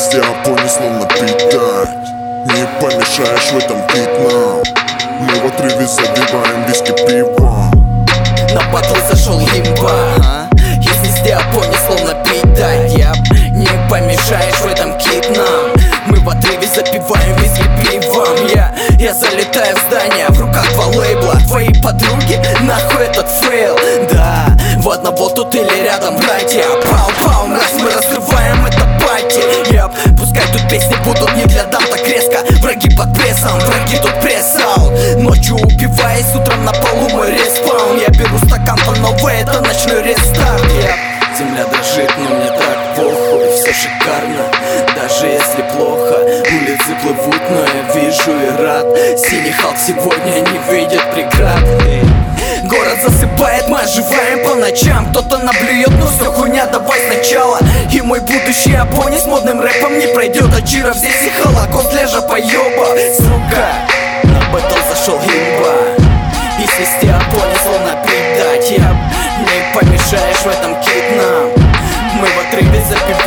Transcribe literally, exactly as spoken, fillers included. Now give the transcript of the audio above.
везде опони, словно питать. Не помешаешь в этом кит нам. Мы в отрыве забиваем виски пивом. На батл зашел имба, а? Есть везде опони, словно питать. Я не помешаешь в этом кит нам. Мы в отрыве запиваем виски пивом. Я, я залетаю в здание, в руках два лейбла. Твои подруги, нахуй этот фейл. Да, в одного тут или рядом братья. Пау-пау, раз мы разрываем это пати. Яп, пускай тут песни будут не для дам так резко. Враги под прессом, враги тут пресс-аут. Ночью убиваясь, утром на полу мой респаун. Я беру стакан по новой, это ночной рестарт. Яп, земля дрожит, но мне так похуй. Все шикарно, даже если плохо. Улицы плывут, но я вижу и рад. Синий Халк сегодня не видит преград. Город засыпает, мы оживаем по ночам. Кто-то наблюет, но все хуйня, давай сначала. И мой будущий опони с модным рэпом не пройдет. А Чиров здесь и Холокост лежа поеба. Сука, на бэтл зашел имба. И свисти опони, словно предать. Я не помешаешь в этом кит нам. Мы в отрыве запиваем